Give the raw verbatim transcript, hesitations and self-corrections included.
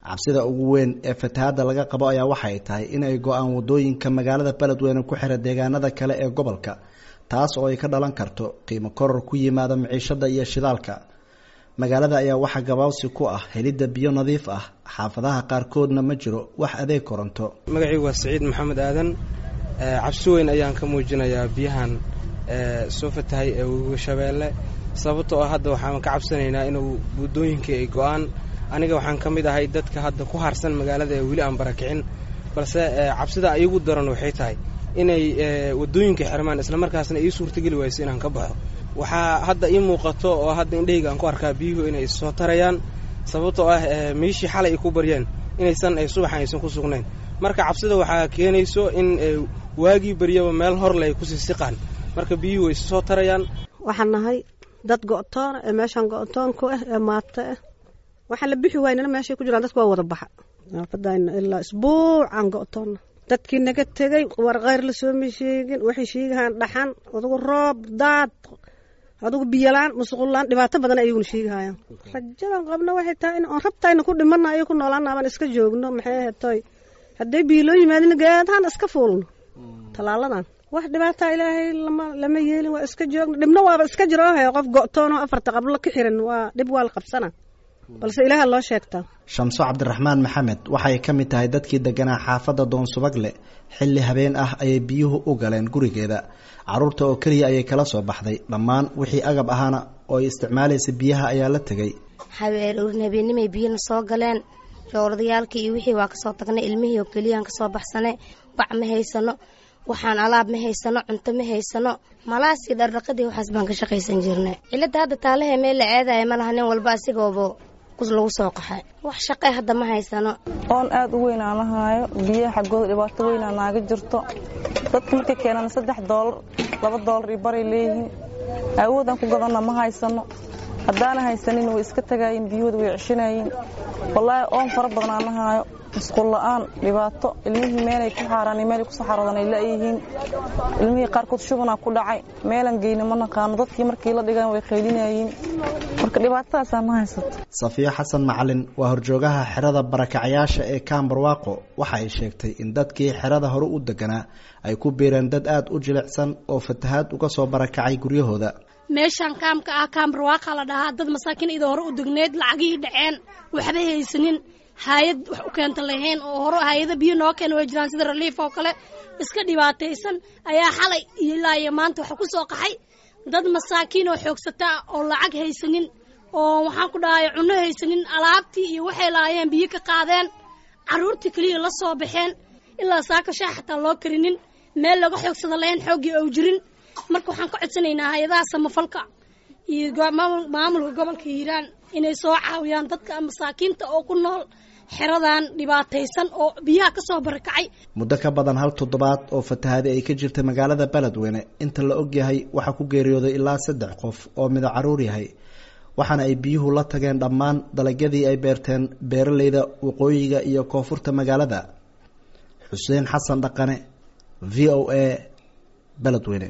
cabsida ugu weyn ee fatahaada laga qabo ayaa waxay tahay in ay go-aan wadooyinka magaalada Beledweyne ku xira deegaanada kale ee gobolka taas oo ay ka dhalan karto qiimo koror ku yimaada maciishada iyo shidaalka magaalada ayaa waxa gabaawsi ku ah helida biyo nadiif ah xaafadaha qaarkoodna ma jiro wax adeeg koronto magacaygu waa Saciid Maxamed Aadan cabsi weyn ayaan ka muujinayaa biyahan soo fatahay ee ugu shabeelle sababtoo ah hadda waxaan ka cabsanaynaa inuu wadooyinka ay go'aan aniga waxaan ka mid ahay dadka hadda ku harsan magaalada ee wili aan barakicin balse cabsida ay ugu daran waxay tahay inay wadooyinka xirmaan isla markaasna ay suurtagali wayso inaan ka baxo waxa hadda ii muuqato oo hadda indhayga aan ku arkaa biyuhu inay soo tarayaan sababtoo ah meeshii xalay ay ku bariyeen inaysan ay subaxan aysan ku sugnayn marka cabsida waxa keenayso in waagi bariyaba meel hor leh ku siisiqaan marka biyuhu ay soo tarayaan waxaan nahay dad go'toon ee meeshan go'toon ku ah ee maata ah waxa la bixi waynana meesha ku jiraan dadku waa wada baxa fadayna ilaa isbuuc aan go'toon dadkii naga tagay war qeyr la soo meesheegin waxay sheegahan dhaxan adigu roob daad adigu biyalaan musqulaan dhibaato badan ayuu sheegayaan rajadan qabna waxay tahay in aan rabtayna ku dhimanayo ku noolaanaaban iska joogno maxay heetay haday biilo yimaadina gaadhan iska fuulno talaaladan wax dhibaato ilaahay lama lama yeelin waa iska joogno dhibna waaba iska jiro oo qof go'toon oo afarta qablo ka xiran waa dhib waa la qabsana balse ilaahay loo sheegtaa Shamso Cabdiraxmaan Maxamed waxay ka mid tahay dadkii deganaa xaafada Doon Subagle xilli habeen ah ay biyuhu u galeen gurigeeda caruurta oo kaliya ay kala soo baxday dhammaan wixii agab ahaana oo isticmaalaysa biyaha ayaa la tagay habeen urin habeenimay biyana soo galeen jooradayaalkii iyo wixii waa ka soo tagnay ilmihii oo kaliya ka soo baxsanay bac ma haysano waxaan alaab ma haysano cunto ma haysano malaasi dardaqadii waxaas baan ka shaqaysan jirnay cilada hadda taalaha meel la aadayo ma laha nin walba asigoobo kus lagu soo qaxay wax shaqay hadda ma haysano oon aad u weyn aan lahayo biyaha xaggooda dhibaato weyn aan naaga jirto dadka markay keenaan saddex doolar laba doolar iyo bari leeyihiin awoodaan ku gadana ma haysano haddaan haysanin way iska tagayeen biyahooda way cishinayeen wallaahi oon fara badan aan lahayo musqul la'aan dhibaato ilmihii meelay ku xaaraan meel ku saxaradan ay leeyihiin ilmihii qaarkood shubana ku dhacay meelan geeyna ma naqaan dadkii markii la dhigan way qeylinayeen marka dhibaatadaas aan haysato Safiya Xasan Macalin waa horjoogaha xirada barakacayaasha ee Kaambarwaaqo waxa ay sheegtay in dadkii xirada hore u deganaa ay ku beereen dad aad u jilicsan oo fatahaad uga soo barakacay guryahooda meeshan kaamka ah Kaambarwaaqo la dhahaa dad masaakiin idoo hore u degneed lacagii dhaceen waxba haysanin hay'ad wax u keenta lahayn oo hore hay'ada biyo noo keen way jiraan sida relief oo kale iska dhibaataysan ayaa xalay ilaa maanta waxa ku soo qaxay dad masaakiin oo xoogsata oo lacag haysanin oo waxaan ku dhahay cunno haysanin alaabtii iyo waxay laayeen biyo ka qaadeen caruurtii kaliya la soo baxeen ilaa saaka shaaxta loo karinin meel laga xoogsada lahayn xoogii oo jirin marka waxaan ka codsanaynaa hay'adaha samafalka iyo maamulka gobolka Hiiraan inay soo caawiyaan dadka masaakiinta oo ku nool xiradan dhibaataysan oo biyaha ka soo barakacay muddo ka badan hal toddobaad oo fatahaadi ay ka jirtay magaalada Beledweyne inta la og yahay waxa ku geeriyooday ilaa saddex qof oo mid caruur yahay waxaana ay biyuhu la tageen dhammaan dalagyadii ay beerteen beeralayda waqooyiga iyo koonfurta magaalada Xuseen Xasan Dhaqane V O A Beledweyne